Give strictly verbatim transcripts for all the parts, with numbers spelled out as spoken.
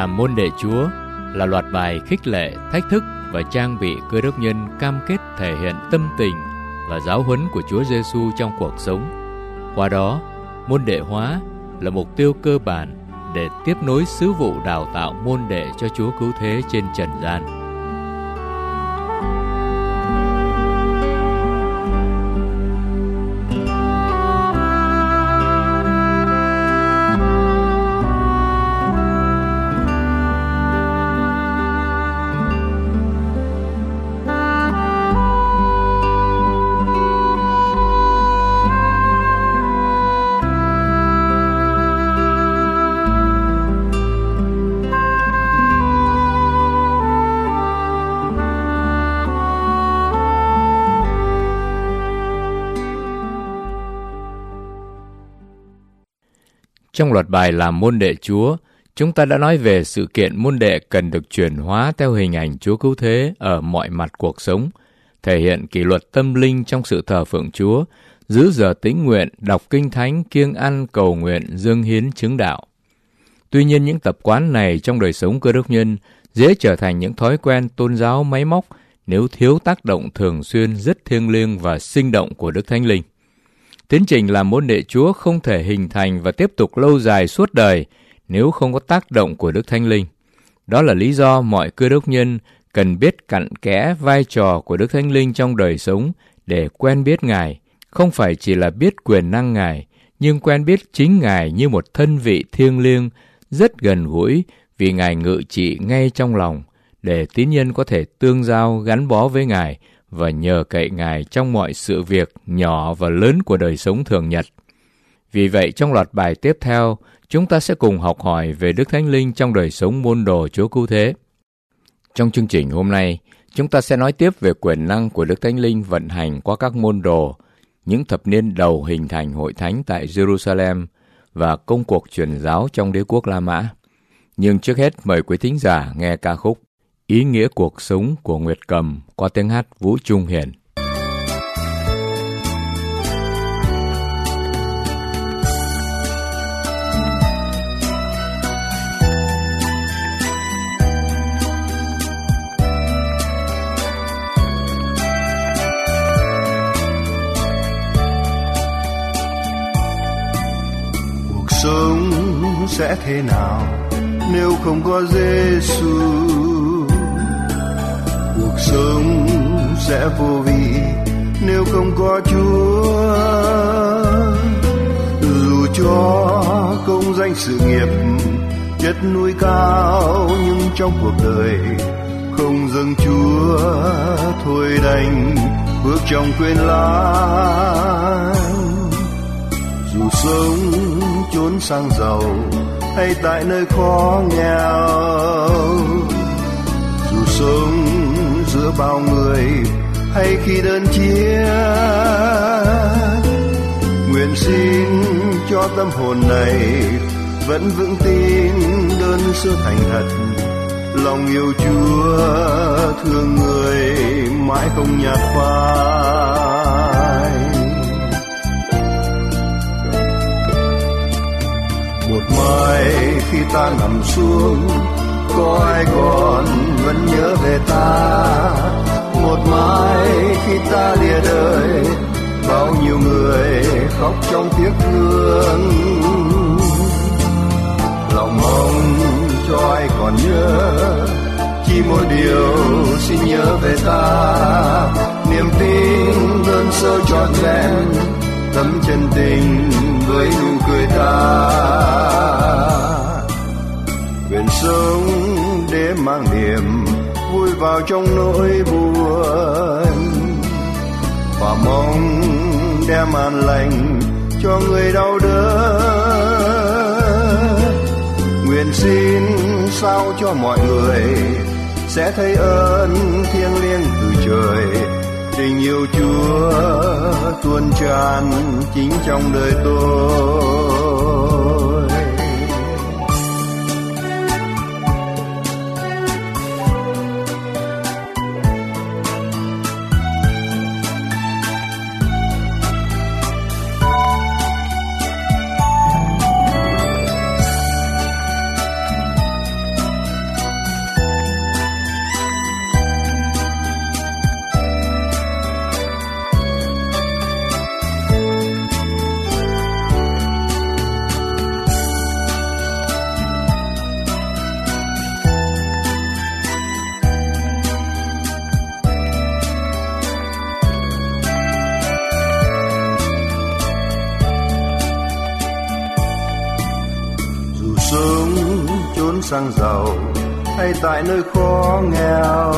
làm môn đệ Chúa là loạt bài khích lệ, thách thức và trang bị Cơ Đốc nhân cam kết thể hiện tâm tình và giáo huấn của Chúa Giêsu trong cuộc sống. Qua đó, môn đệ hóa là mục tiêu cơ bản để tiếp nối sứ vụ đào tạo môn đệ cho Chúa Cứu Thế trên trần gian. Trong loạt bài làm môn đệ Chúa, chúng ta đã nói về sự kiện môn đệ cần được chuyển hóa theo hình ảnh Chúa Cứu Thế ở mọi mặt cuộc sống, thể hiện kỷ luật tâm linh trong sự thờ phượng Chúa, giữ giờ tĩnh nguyện, đọc kinh thánh, kiêng ăn, cầu nguyện, dâng hiến chứng đạo. Tuy nhiên, những tập quán này trong đời sống Cơ Đốc nhân dễ trở thành những thói quen tôn giáo máy móc nếu thiếu tác động thường xuyên rất thiêng liêng và sinh động của Đức Thánh Linh. Tiến trình làm môn đệ Chúa không thể hình thành và tiếp tục lâu dài suốt đời nếu không có tác động của Đức Thánh Linh. Đó là lý do mọi Cơ Đốc nhân cần biết cặn kẽ vai trò của Đức Thánh Linh trong đời sống để quen biết Ngài, không phải chỉ là biết quyền năng Ngài, nhưng quen biết chính Ngài như một thân vị thiêng liêng, rất gần gũi vì Ngài ngự trị ngay trong lòng, để tín nhân có thể tương giao gắn bó với Ngài và nhờ cậy Ngài trong mọi sự việc nhỏ và lớn của đời sống thường nhật. Vì vậy, trong loạt bài tiếp theo, chúng ta sẽ cùng học hỏi về Đức Thánh Linh trong đời sống môn đồ Chúa Cứu Thế. Trong chương trình hôm nay, chúng ta sẽ nói tiếp về quyền năng của Đức Thánh Linh vận hành qua các môn đồ, những thập niên đầu hình thành hội thánh tại Jerusalem và công cuộc truyền giáo trong đế quốc La Mã. Nhưng trước hết, mời quý thính giả nghe ca khúc Ý nghĩa cuộc sống của Nguyệt Cầm qua tiếng hát Vũ Trung Hiền. Cuộc sống sẽ thế nào nếu không có Giêsu? Cuộc sống sẽ vô vị nếu không có Chúa. Dù cho công danh sự nghiệp chất núi cao, nhưng trong cuộc đời không dâng Chúa, thôi đành bước trong quên lãng. Dù sống chốn sang giàu hay tại nơi khó nghèo, dù sống giữa bao người hay khi đơn chiếc, nguyện xin cho tâm hồn này vẫn vững tin đơn sơ thành thật, lòng yêu Chúa thương người mãi không nhạt phai. Một mai khi ta nằm xuống, có ai còn vẫn nhớ về ta? Một mai khi ta lìa đời, bao nhiêu người khóc trong tiếc thương. Lòng mong cho ai còn nhớ, chỉ một điều xin nhớ về ta. Niềm tin đơn sơ trọn vẹn, tấm chân tình với nụ cười ta. Nguyện sống để mang niềm vui vào trong nỗi buồn, và mong đem an lành cho người đau đớn. Nguyện xin sao cho mọi người sẽ thấy ơn thiêng liêng từ trời, tình yêu Chúa tuôn tràn chính trong đời tôi. sang giàu hay tại nơi khó nghèo,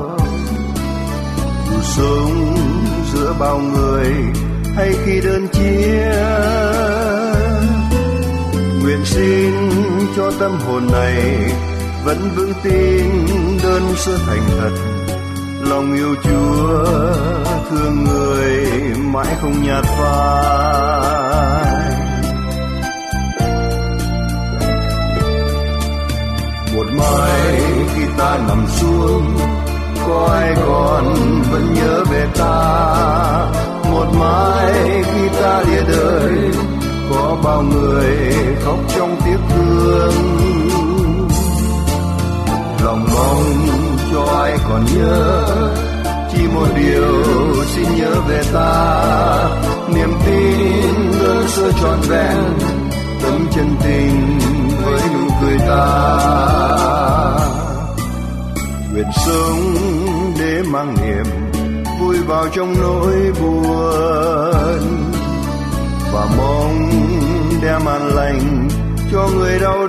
dù sống giữa bao người hay khi đơn chia, nguyện xin cho tâm hồn này vẫn vững tin đơn sơ thành thật, lòng yêu Chúa thương người mãi không nhạt phai. Một mai khi ta nằm xuống, có ai còn vẫn nhớ về ta. Một mai khi ta lìa đời, có bao người khóc trong tiếc thương. Lòng mong cho ai còn nhớ, chỉ một điều xin nhớ về ta. Niềm tin đơn sơ trọn vẹn, tấm chân tình với nụ cười ta. Nguyện sống để mang niềm vui vào trong nỗi buồn, và mong đem an lành cho người đau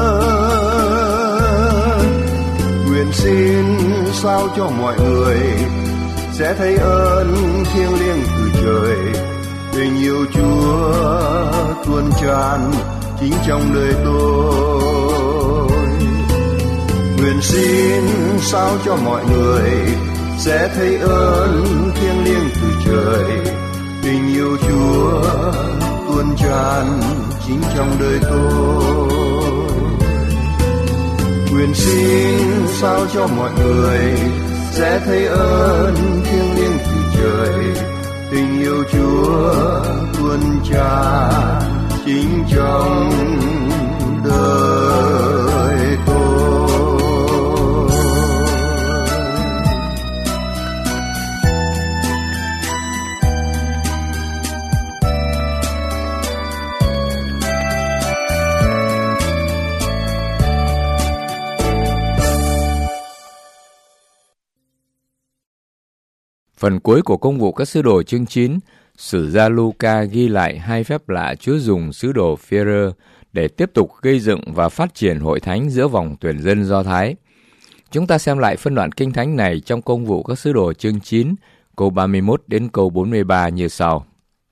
đớn. Nguyện xin sao cho mọi người sẽ thấy ơn thiêng liêng từ trời, tình yêu Chúa tuôn tràn chính trong đời tôi. Nguyện xin sao cho mọi người sẽ thấy ơn thiêng liêng từ trời, tình yêu Chúa tuôn tràn chính trong đời tôi. Nguyện xin sao cho mọi người sẽ thấy ơn thiêng liêng từ trời, tình yêu Chúa tuôn tràn chính trong đời tôi. Phần cuối của công vụ các sứ đồ chương chín, sử gia Luca ghi lại hai phép lạ Chúa dùng sứ đồ Phi-e-rơ để tiếp tục gây dựng và phát triển hội thánh giữa vòng tuyển dân Do Thái. Chúng ta xem lại phân đoạn kinh thánh này trong công vụ các sứ đồ chương chín, câu ba mươi mốt đến câu bốn mươi ba như sau.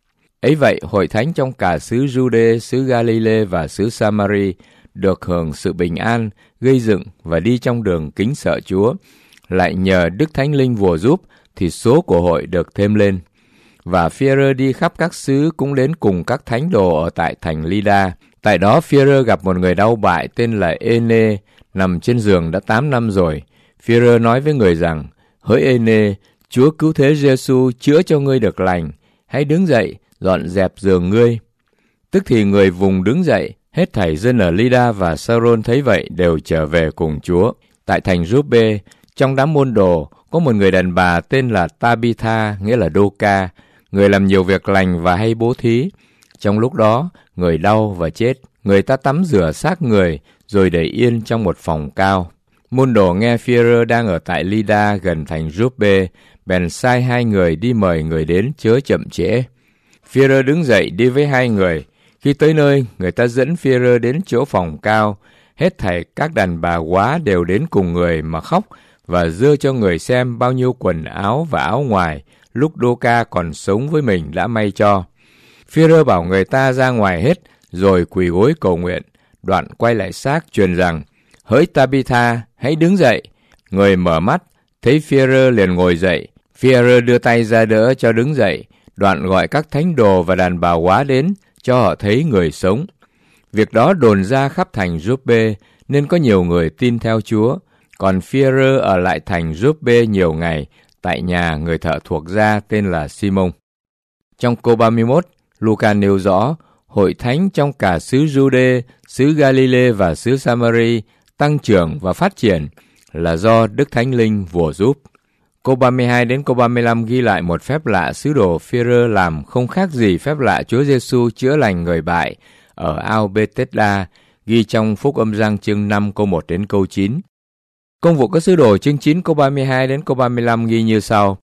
Ấy vậy, hội thánh trong cả xứ Giu-đê, xứ Ga-li-lê và xứ Sa-ma-ri được hưởng sự bình an, gây dựng và đi trong đường kính sợ Chúa, lại nhờ Đức Thánh Linh vùa giúp thì số của hội được thêm lên. Và Phi-e-rơ đi khắp các xứ cũng đến cùng các thánh đồ ở tại thành Lydda. Tại đó Phi-e-rơ gặp một người đau bại tên là Ê-nê, nằm trên giường đã tám năm rồi. Phi-e-rơ nói với người rằng: Hỡi Ê-nê, Chúa cứu thế Giê-xu chữa cho ngươi được lành, hãy đứng dậy, dọn dẹp giường ngươi. Tức thì người vùng đứng dậy, hết thảy dân ở Lydda và Sa-rôn thấy vậy đều trở về cùng Chúa. Tại thành Rúp-bê, trong đám môn đồ, có một người đàn bà tên là Ta-bi-tha, nghĩa là Đô-ca, người làm nhiều việc lành và hay bố thí. Trong lúc đó, người đau và chết, người ta tắm rửa xác người, rồi để yên trong một phòng cao. Môn đồ nghe Phi-e-rơ đang ở tại Lydda gần thành Rúp-bê, bèn sai hai người đi mời người đến chớ chậm trễ. Phi-e-rơ đứng dậy đi với hai người. Khi tới nơi, người ta dẫn Phi-e-rơ đến chỗ phòng cao. Hết thảy các đàn bà quá đều đến cùng người mà khóc, và dơ cho người xem bao nhiêu quần áo và áo ngoài lúc Đô-ca còn sống với mình đã may cho. Phi-e-rơ bảo người ta ra ngoài hết, rồi quỳ gối cầu nguyện. Đoạn quay lại xác truyền rằng: Hỡi Ta-bi-tha, hãy đứng dậy. Người mở mắt, thấy Phi-e-rơ liền ngồi dậy. Phi-e-rơ đưa tay ra đỡ cho đứng dậy. Đoạn gọi các thánh đồ và đàn bà quá đến, cho họ thấy người sống. Việc đó đồn ra khắp thành Rúp-bê, nên có nhiều người tin theo Chúa. Còn Phi-e-rơ ở lại thành Rúp-bê nhiều ngày, tại nhà người thợ thuộc gia tên là Si-mông. Trong câu ba mươi mốt, Luca nêu rõ, hội thánh trong cả xứ Giu-đê, xứ Ga-li-lê và xứ Sa-ma-ri tăng trưởng và phát triển là do Đức Thánh Linh vùa giúp. Câu ba mươi hai đến câu ba mươi lăm ghi lại một phép lạ sứ đồ Phi-e-rơ làm không khác gì phép lạ Chúa Giê-xu chữa lành người bại ở ao Bê-tét-đa, ghi trong Phúc Âm Giăng chương năm câu một đến câu chín. Công vụ các sứ đồ chương chín câu ba mươi hai đến câu ba mươi lăm ghi như sau.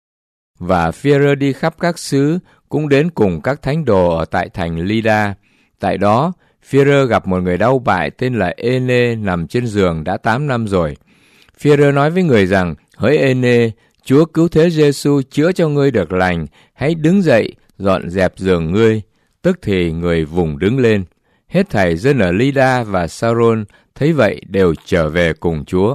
Và Phi-e-rơ đi khắp các xứ cũng đến cùng các thánh đồ ở tại thành Lydda. Tại đó, Phi-e-rơ gặp một người đau bại tên là Ê-nê nằm trên giường đã tám năm rồi. Phi-e-rơ nói với người rằng: hỡi Ê-nê, Chúa cứu thế Giê-xu chữa cho ngươi được lành, hãy đứng dậy, dọn dẹp giường ngươi. Tức thì người vùng đứng lên. Hết thảy dân ở Lydda và Sa-rôn thấy vậy đều trở về cùng Chúa.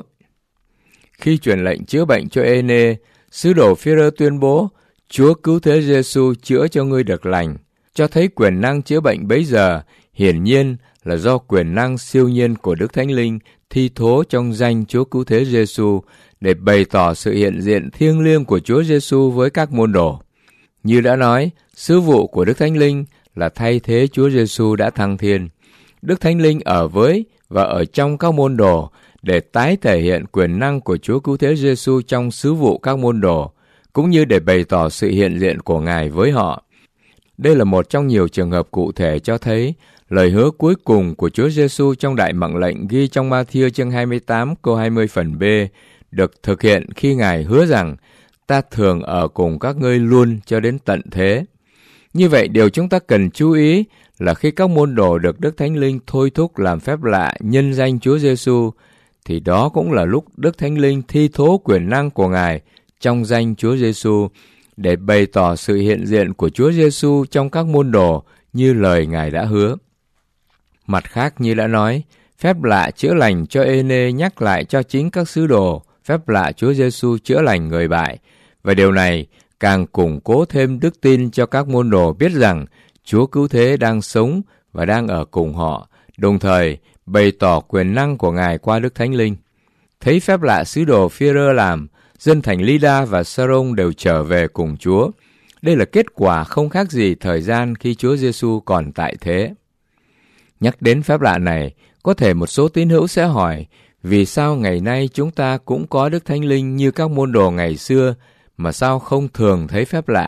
Khi truyền lệnh chữa bệnh cho Ê-nê, sứ đồ Phi-e-rơ tuyên bố: Chúa cứu thế Giê-xu chữa cho ngươi được lành, cho thấy quyền năng chữa bệnh bấy giờ hiển nhiên là do quyền năng siêu nhiên của Đức Thánh Linh thi thố trong danh Chúa cứu thế Giê-xu để bày tỏ sự hiện diện thiêng liêng của Chúa Giê-xu với các môn đồ. Như đã nói, sứ vụ của Đức Thánh Linh là thay thế Chúa Giê-xu đã thăng thiên. Đức Thánh Linh ở với và ở trong các môn đồ để tái thể hiện quyền năng của Chúa cứu thế Giê-xu trong sứ vụ các môn đồ, cũng như để bày tỏ sự hiện diện của Ngài với họ. Đây là một trong nhiều trường hợp cụ thể cho thấy lời hứa cuối cùng của Chúa Giê-xu trong Đại Mạng Lệnh ghi trong Ma-thi-ơ chương hai mươi tám câu hai mươi phần B được thực hiện khi Ngài hứa rằng: ta thường ở cùng các ngươi luôn cho đến tận thế. Như vậy, điều chúng ta cần chú ý là khi các môn đồ được Đức Thánh Linh thôi thúc làm phép lạ nhân danh Chúa Giê-xu, thì đó cũng là lúc Đức Thánh Linh thi thố quyền năng của Ngài trong danh Chúa Giê-xu để bày tỏ sự hiện diện của Chúa Giê-xu trong các môn đồ như lời Ngài đã hứa. Mặt khác, như đã nói, phép lạ chữa lành cho Ê-nê nhắc lại cho chính các sứ đồ phép lạ Chúa Giê-xu chữa lành người bại, và điều này càng củng cố thêm đức tin cho các môn đồ biết rằng Chúa cứu thế đang sống và đang ở cùng họ, đồng thời bày tỏ quyền năng của Ngài qua Đức Thánh Linh. Thấy phép lạ sứ đồ Phi-e-rơ làm, dân thành Lydda và Sa-rôn đều trở về cùng Chúa. Đây là kết quả không khác gì thời gian khi Chúa Giê-xu còn tại thế. Nhắc đến phép lạ này, có thể một số tín hữu sẽ hỏi: vì sao ngày nay chúng ta cũng có Đức Thánh Linh như các môn đồ ngày xưa, mà sao không thường thấy phép lạ?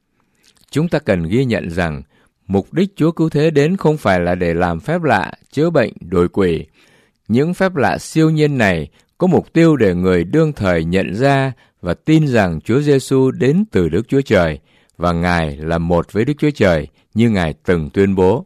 Chúng ta cần ghi nhận rằng mục đích Chúa cứu thế đến không phải là để làm phép lạ, chữa bệnh, đuổi quỷ. Những phép lạ siêu nhiên này có mục tiêu để người đương thời nhận ra và tin rằng Chúa Giê-xu đến từ Đức Chúa Trời và Ngài là một với Đức Chúa Trời như Ngài từng tuyên bố.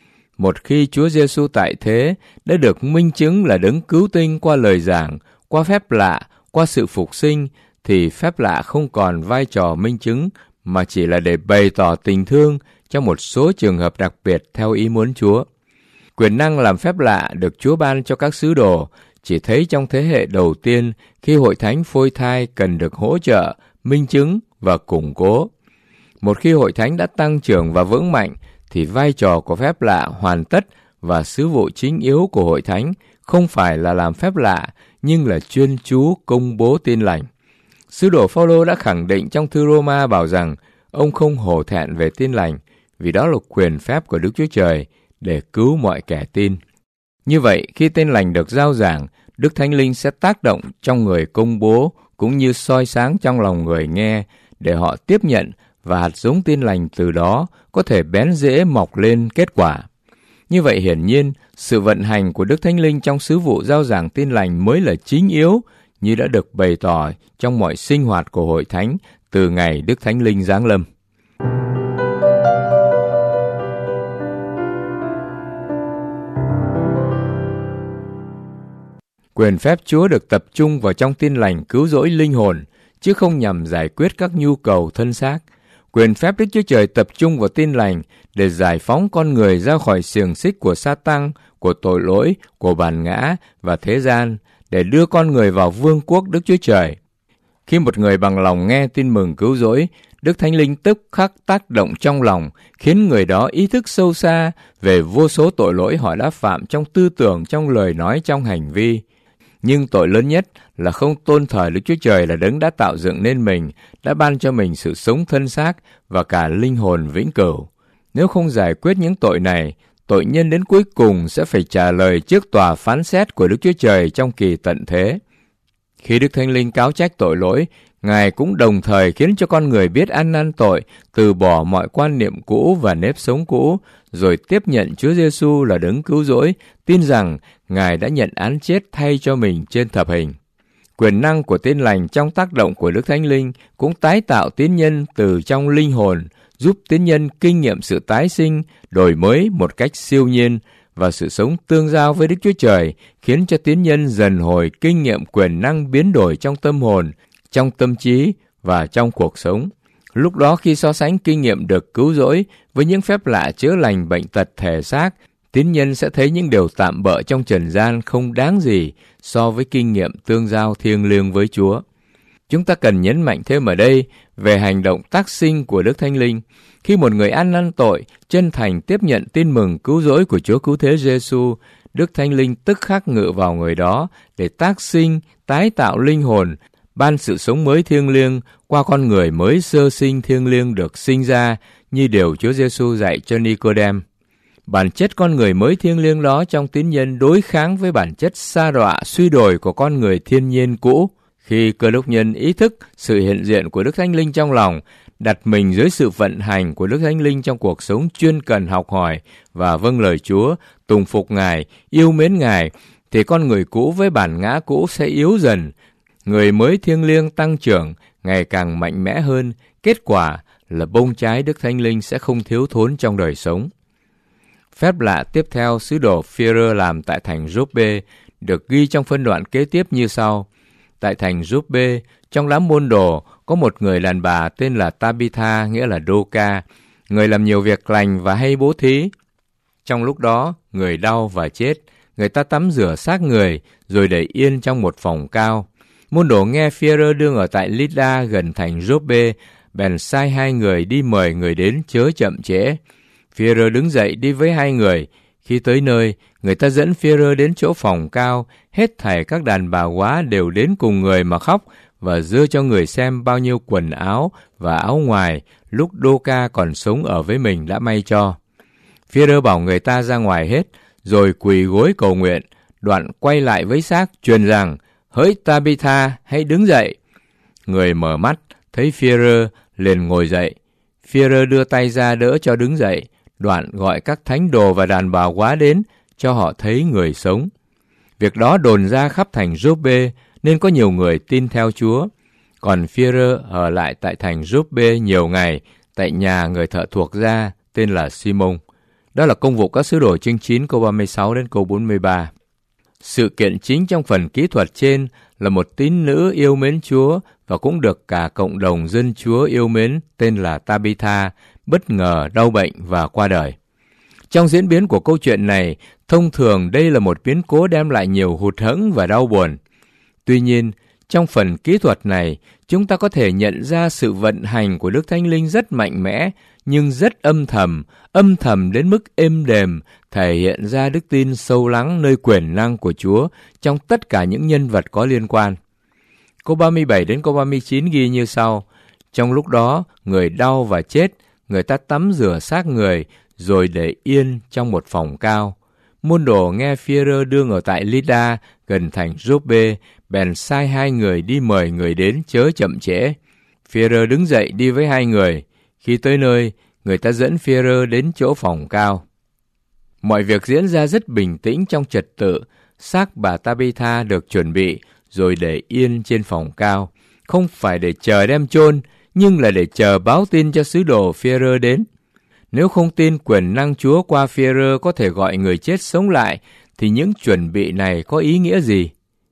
Một khi Chúa Giê-xu tại thế đã được minh chứng là đấng cứu tinh qua lời giảng, qua phép lạ, qua sự phục sinh, thì phép lạ không còn vai trò minh chứng mà chỉ là để bày tỏ tình thương trong một số trường hợp đặc biệt theo ý muốn Chúa. Quyền năng làm phép lạ được Chúa ban cho các sứ đồ chỉ thấy trong thế hệ đầu tiên khi hội thánh phôi thai cần được hỗ trợ, minh chứng và củng cố. Một khi hội thánh đã tăng trưởng và vững mạnh, thì vai trò của phép lạ hoàn tất và sứ vụ chính yếu của hội thánh không phải là làm phép lạ, nhưng là chuyên chú công bố tin lành. Sứ đồ Phao-lô đã khẳng định trong thư Rô-ma bảo rằng ông không hổ thẹn về tin lành, vì đó là quyền phép của Đức Chúa Trời để cứu mọi kẻ tin. Như vậy, khi tin lành được rao giảng, Đức Thánh Linh sẽ tác động trong người công bố cũng như soi sáng trong lòng người nghe để họ tiếp nhận, và hạt giống tin lành từ đó có thể bén rễ mọc lên kết quả. Như vậy, hiển nhiên, sự vận hành của Đức Thánh Linh trong sứ vụ rao giảng tin lành mới là chính yếu, như đã được bày tỏ trong mọi sinh hoạt của hội thánh từ ngày Đức Thánh Linh giáng lâm. Quyền phép Chúa được tập trung vào trong tin lành cứu rỗi linh hồn, chứ không nhằm giải quyết các nhu cầu thân xác. Quyền phép Đức Chúa Trời tập trung vào tin lành để giải phóng con người ra khỏi xiềng xích của Sa-tăng, của tội lỗi, của bản ngã và thế gian, để đưa con người vào vương quốc Đức Chúa Trời. Khi một người bằng lòng nghe tin mừng cứu rỗi, Đức Thánh Linh tức khắc tác động trong lòng, khiến người đó ý thức sâu xa về vô số tội lỗi họ đã phạm trong tư tưởng, trong lời nói, trong hành vi. Nhưng tội lớn nhất là không tôn thờ Đức Chúa Trời là đấng đã tạo dựng nên mình, đã ban cho mình sự sống thân xác và cả linh hồn vĩnh cửu. Nếu không giải quyết những tội này, tội nhân đến cuối cùng sẽ phải trả lời trước tòa phán xét của Đức Chúa Trời trong kỳ tận thế. Khi Đức Thánh Linh cáo trách tội lỗi, Ngài cũng đồng thời khiến cho con người biết ăn năn tội, từ bỏ mọi quan niệm cũ và nếp sống cũ, rồi tiếp nhận Chúa Giê-xu là đấng cứu rỗi, tin rằng Ngài đã nhận án chết thay cho mình trên thập hình. Quyền năng của tin lành trong tác động của Đức Thánh Linh cũng tái tạo tín nhân từ trong linh hồn, giúp tín nhân kinh nghiệm sự tái sinh, đổi mới một cách siêu nhiên và sự sống tương giao với Đức Chúa Trời khiến cho tín nhân dần hồi kinh nghiệm quyền năng biến đổi trong tâm hồn, trong tâm trí và trong cuộc sống. Lúc đó khi so sánh kinh nghiệm được cứu rỗi với những phép lạ chữa lành bệnh tật thể xác, tín nhân sẽ thấy những điều tạm bợ trong trần gian không đáng gì so với kinh nghiệm tương giao thiêng liêng với Chúa. Chúng ta cần nhấn mạnh thêm ở đây về hành động tác sinh của Đức Thánh Linh. Khi một người ăn năn tội, chân thành tiếp nhận tin mừng cứu rỗi của Chúa Cứu Thế Giêsu, Đức Thánh Linh tức khắc ngự vào người đó để tác sinh, tái tạo linh hồn, ban sự sống mới thiêng liêng qua con người mới sơ sinh thiêng liêng được sinh ra, như điều Chúa Giêsu dạy cho Nicôđêm. Bản chất con người mới thiêng liêng đó trong tín nhân đối kháng với bản chất sa đọa suy đồi của con người thiên nhiên cũ. Khi Cơ Đốc nhân ý thức sự hiện diện của Đức Thánh Linh trong lòng, đặt mình dưới sự vận hành của Đức Thánh Linh trong cuộc sống chuyên cần học hỏi và vâng lời Chúa, tùng phục Ngài, yêu mến Ngài, thì con người cũ với bản ngã cũ sẽ yếu dần. Người mới thiêng liêng tăng trưởng, ngày càng mạnh mẽ hơn. Kết quả là bông trái Đức Thánh Linh sẽ không thiếu thốn trong đời sống. Phép lạ tiếp theo sứ đồ Phi-e-rơ làm tại thành Gióp-bê được ghi trong phân đoạn kế tiếp như sau. Tại thành Gióp-bê, trong đám môn đồ, có một người đàn bà tên là Tabitha, nghĩa là Đô-ca, người làm nhiều việc lành và hay bố thí. Trong lúc đó, người đau và chết, người ta tắm rửa xác người, rồi để yên trong một phòng cao. Môn đồ nghe Phi-e-rơ đương ở tại Lydda gần thành Gióp-bê, bèn sai hai người đi mời người đến chớ chậm trễ. Phi-e-rơ đứng dậy đi với hai người. Khi tới nơi, người ta dẫn Phi-e-rơ đến chỗ phòng cao, hết thảy các đàn bà góa đều đến cùng người mà khóc và dơ cho người xem bao nhiêu quần áo và áo ngoài lúc Đô-ca còn sống ở với mình đã may cho. Phi-e-rơ bảo người ta ra ngoài hết, rồi quỳ gối cầu nguyện, đoạn quay lại với xác truyền rằng: "Hỡi Tabitha, hãy đứng dậy." Người mở mắt, thấy Phi-e-rơ liền ngồi dậy. Phi-e-rơ đưa tay ra đỡ cho đứng dậy, đoạn gọi các thánh đồ và đàn bà góa đến, cho họ thấy người sống. Việc đó đồn ra khắp thành Gióp-bê, nên có nhiều người tin theo Chúa. Còn Phi-e-rơ ở lại tại thành Gióp-bê nhiều ngày, tại nhà người thợ thuộc gia tên là Si-môn. Đó là công vụ các sứ đồ chương chín câu ba mươi sáu đến câu bốn mươi ba. Sự kiện chính trong phần kỹ thuật trên là một tín nữ yêu mến Chúa và cũng được cả cộng đồng dân Chúa yêu mến tên là Tabitha, bất ngờ đau bệnh và qua đời. Trong diễn biến của câu chuyện này, thông thường đây là một biến cố đem lại nhiều hụt hẫng và đau buồn. Tuy nhiên, trong phần kỹ thuật này, chúng ta có thể nhận ra sự vận hành của Đức Thánh Linh rất mạnh mẽ, nhưng rất âm thầm, âm thầm đến mức êm đềm, thể hiện ra đức tin sâu lắng nơi quyền năng của Chúa trong tất cả những nhân vật có liên quan. Câu ba mươi bảy đến câu ba mươi chín ghi như sau: Trong lúc đó, người đau và chết, người ta tắm rửa xác người, rồi để yên trong một phòng cao. Môn đồ nghe Phi-e-rơ đương ở tại Lydda, gần thành Gióp-bê, bèn sai hai người đi mời người đến chớ chậm trễ. Phi-e-rơ đứng dậy đi với hai người. Khi tới nơi, người ta dẫn Phi-e-rơ đến chỗ phòng cao. Mọi việc diễn ra rất bình tĩnh trong trật tự. Xác bà Tabitha được chuẩn bị, rồi để yên trên phòng cao. Không phải để chờ đem chôn, nhưng là để chờ báo tin cho sứ đồ Phi-e-rơ đến. Nếu không tin quyền năng Chúa qua Phi-e-rơ có thể gọi người chết sống lại, thì những chuẩn bị này có ý nghĩa gì?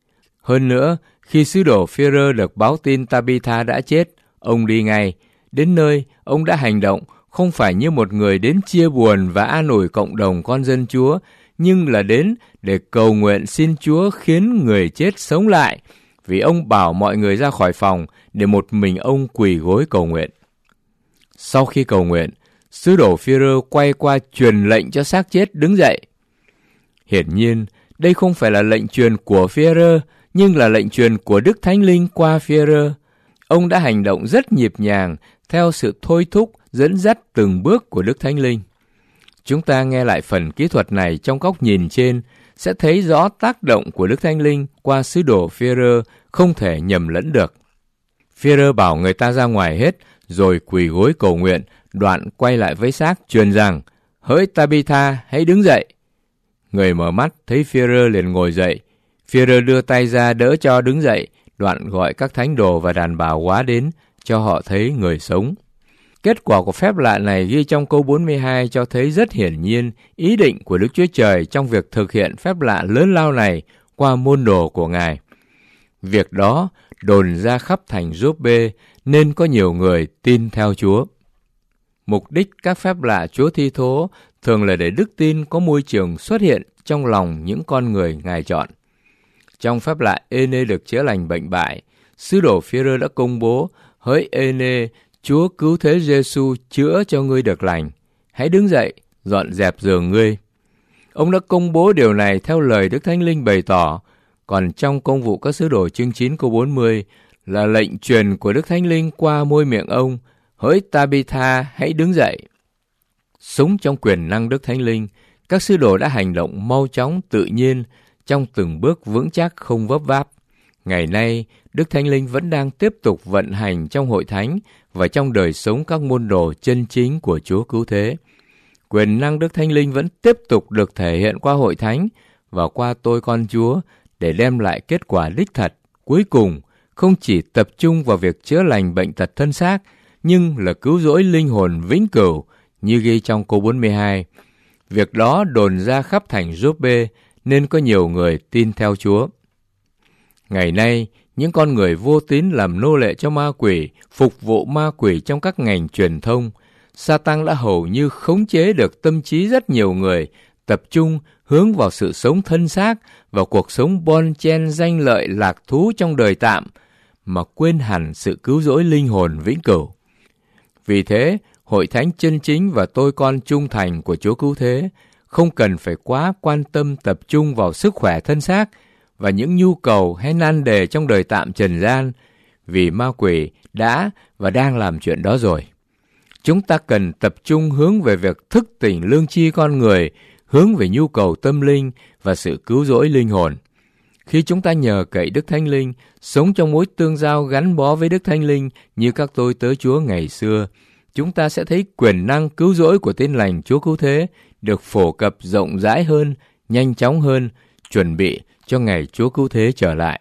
Hơn nữa, khi sứ đồ Phi-e-rơ được báo tin Tabitha đã chết, ông đi ngay. Đến nơi, ông đã hành động không phải như một người đến chia buồn và an ủi cộng đồng con dân Chúa, nhưng là đến để cầu nguyện xin Chúa khiến người chết sống lại, vì ông bảo mọi người ra khỏi phòng để một mình ông quỳ gối cầu nguyện. Sau khi cầu nguyện, sứ đồ Phi-e-rơ quay qua truyền lệnh cho xác chết đứng dậy. Hiển nhiên, đây không phải là lệnh truyền của Phi-e-rơ, nhưng là lệnh truyền của Đức Thánh Linh qua Phi-e-rơ. Ông đã hành động rất nhịp nhàng, theo sự thôi thúc, dẫn dắt từng bước của Đức Thánh Linh. Chúng ta nghe lại phần kỹ thuật này trong góc nhìn trên, sẽ thấy rõ tác động của Đức Thánh Linh qua sứ đồ Phi-e-rơ không thể nhầm lẫn được. Phi-e-rơ bảo người ta ra ngoài hết, rồi quỳ gối cầu nguyện, đoạn quay lại với xác truyền rằng: Hỡi Tabitha, hãy đứng dậy. Người mở mắt thấy Phi-e-rơ liền ngồi dậy. Phi-e-rơ đưa tay ra đỡ cho đứng dậy, đoạn gọi các thánh đồ và đàn bà góa đến, cho họ thấy người sống. Kết quả của phép lạ này ghi trong câu bốn mươi hai cho thấy rất hiển nhiên ý định của Đức Chúa Trời trong việc thực hiện phép lạ lớn lao này qua môn đồ của Ngài. Việc đó đồn ra khắp thành Giô-pê nên có nhiều người tin theo Chúa. Mục đích các phép lạ Chúa thi thố thường là để đức tin có môi trường xuất hiện trong lòng những con người Ngài chọn. Trong phép lạ Ê-nê được chữa lành bệnh bại, sứ đồ Phi-rơ đã công bố: hỡi Ê-nê, Chúa cứu thế Giê-xu chữa cho ngươi được lành. Hãy đứng dậy, dọn dẹp giường ngươi. Ông đã công bố điều này theo lời Đức Thánh Linh bày tỏ. Còn trong Công vụ các sứ đồ chương chín câu bốn mươi là lệnh truyền của Đức Thánh Linh qua môi miệng ông: hỡi Ta-bi-tha, hãy đứng dậy. Sống trong quyền năng Đức Thánh Linh, các sứ đồ đã hành động mau chóng, tự nhiên, trong từng bước vững chắc không vấp váp. Ngày nay, Đức Thánh Linh vẫn đang tiếp tục vận hành trong hội thánh và trong đời sống các môn đồ chân chính của Chúa Cứu Thế. Quyền năng Đức Thánh Linh vẫn tiếp tục được thể hiện qua hội thánh và qua tôi con Chúa để đem lại kết quả đích thật. Cuối cùng, không chỉ tập trung vào việc chữa lành bệnh tật thân xác, nhưng là cứu rỗi linh hồn vĩnh cửu, như ghi trong câu bốn mươi hai. Việc đó đồn ra khắp thành Giô-pê nên có nhiều người tin theo Chúa. Ngày nay, những con người vô tín làm nô lệ cho ma quỷ, phục vụ ma quỷ trong các ngành truyền thông. Sa-tăng đã hầu như khống chế được tâm trí rất nhiều người, tập trung hướng vào sự sống thân xác và cuộc sống bon chen danh lợi lạc thú trong đời tạm, mà quên hẳn sự cứu rỗi linh hồn vĩnh cửu. Vì thế, hội thánh chân chính và tôi con trung thành của Chúa Cứu Thế không cần phải quá quan tâm tập trung vào sức khỏe thân xác và những nhu cầu hay nan đề trong đời tạm trần gian, vì ma quỷ đã và đang làm chuyện đó rồi. Chúng ta cần tập trung hướng về việc thức tỉnh lương tri con người, hướng về nhu cầu tâm linh và sự cứu rỗi linh hồn. Khi chúng ta nhờ cậy Đức Thánh Linh, sống trong mối tương giao gắn bó với Đức Thánh Linh như các tôi tớ Chúa ngày xưa, chúng ta sẽ thấy quyền năng cứu rỗi của Tin lành Chúa Cứu Thế được phổ cập rộng rãi hơn, nhanh chóng hơn, chuẩn bị cho ngày Chúa Cứu Thế trở lại.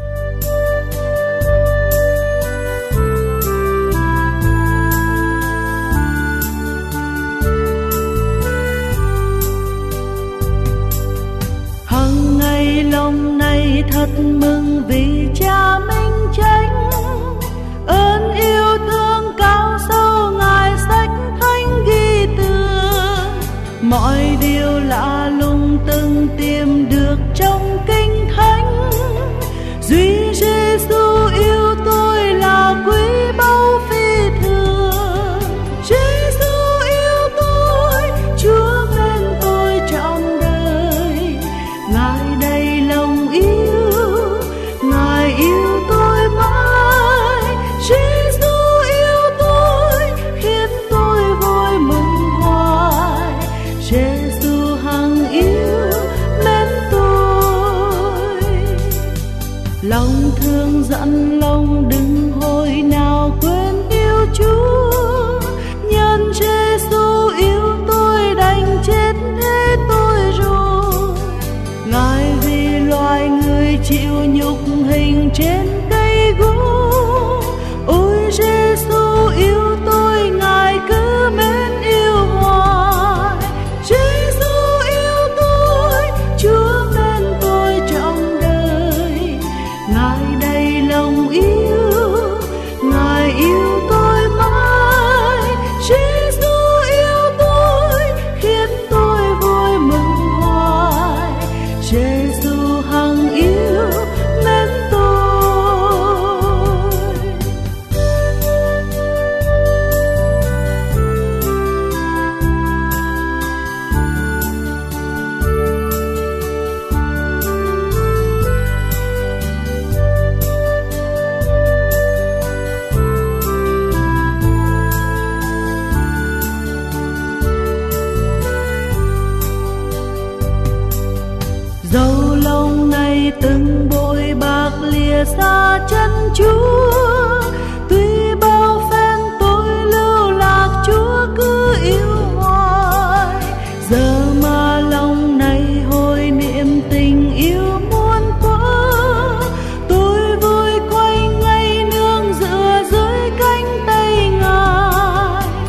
Hằng ngày lòng này thật mừng vì Cha minh chánh, ơn yêu thương cao sâu Ngài sách thánh ghi tường, mọi điều lạ lùng từng tìm được trong kinh thánh. Duy Giêsu yêu tôi là quý báu phi thường. Giêsu yêu tôi, Chúa bên tôi trọn đời. Ngài đầy lòng yêu, Ngài yêu tôi mãi. Giêsu yêu tôi, khiến tôi vui mừng hoài. Giêsu hằng yêu mến tôi. Lòng thương dặn lòng đừng hồi nào quên yêu Chúa. Nhân Giêsu yêu tôi đành chết thế tôi rồi. Ngài vì loài người chịu nhục hình trên cây gỗ. Ôi Giêsu yêu tôi, Ngài cứ mến yêu hoài. Giêsu yêu tôi, Chúa bên tôi trọn đời. Ngài đầy lòng yêu, Ngài yêu tôi mãi. Giêsu yêu tôi, khiến tôi vui mừng hoài. Giêsu hằng yêu mến tôi. Dẫu lòng này từng bội bạc lìa xa chân Chúa, tuy bao phen tôi lưu lạc, Chúa cứ yêu hoài. Giờ mà lòng này hồi niệm tình yêu muôn thuở, tôi vui quay ngay nương dựa dưới cánh tay Ngài.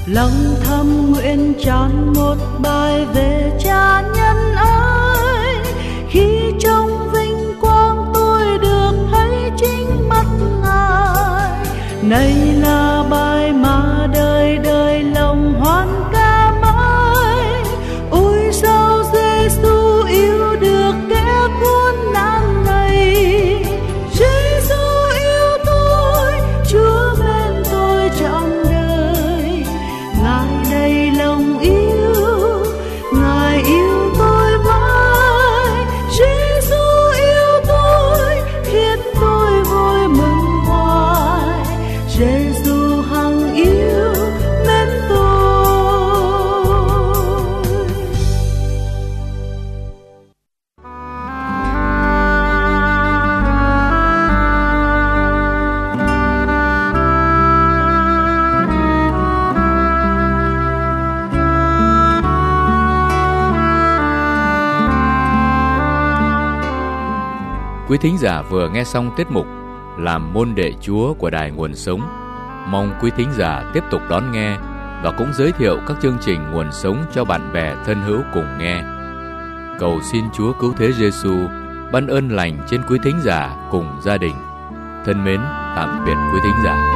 lòng thầm nguyện tràn một bài về cha nhân ái, khi trong vinh quang tôi được thấy chính mắt Ngài. Này là bài mà đời đời lòng hoan ca mãi, ôi sao Giêsu yêu được kẻ khốn nạn này. Giêsu yêu tôi, Chúa bên tôi trọn đời, Ngài đầy lòng yêu, Ngài yêu tôi mãi. Giêsu yêu tôi, khiến tôi vui mừng hoài. Giêsu hằng yêu mến tôi. Quý thính giả vừa nghe xong tiết mục Làm môn đệ Chúa của Đài Nguồn Sống. Mong quý thính giả tiếp tục đón nghe và cũng giới thiệu các chương trình Nguồn Sống cho bạn bè thân hữu cùng nghe. Cầu xin Chúa Cứu Thế Giêsu ban ơn lành trên quý thính giả cùng gia đình. Thân mến, tạm biệt quý thính giả.